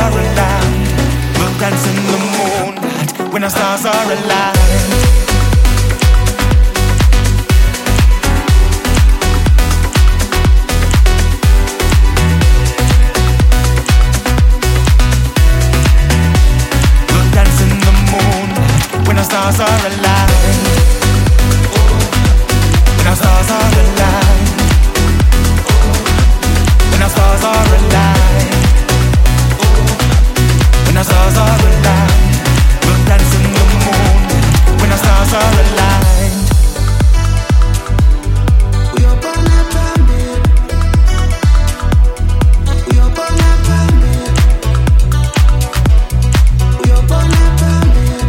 are aligned, we'll dance in the moonlight when our stars are aligned. We'll dance in the moonlight when our stars are aligned. When our stars are aligned. When our stars are aligned. When our stars are aligned, we'll dance in the moon. When our stars are aligned, we open up our bed. We open up our bed. We open up our bed.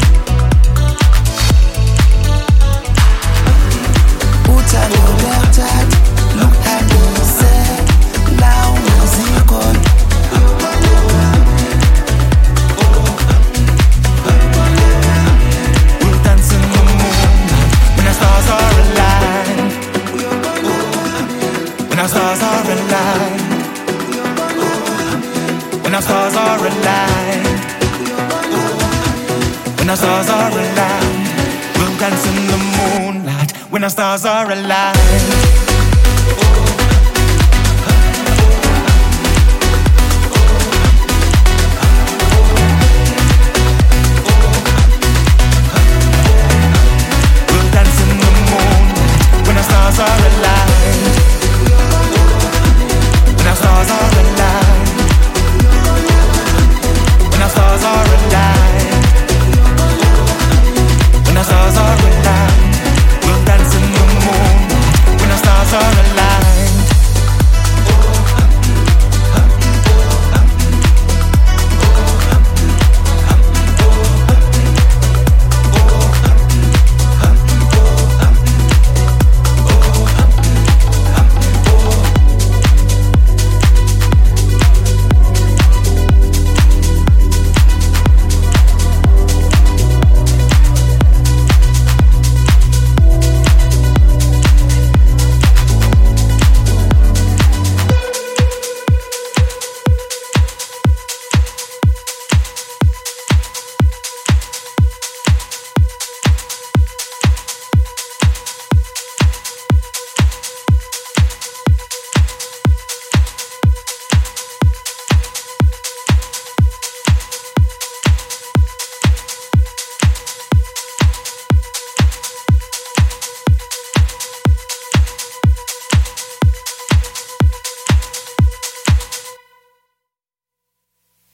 Utalogata, look at yourself. Now music on. When our stars are aligned, when our stars are aligned, when our stars are aligned, we'll dance in the moonlight when our stars are aligned.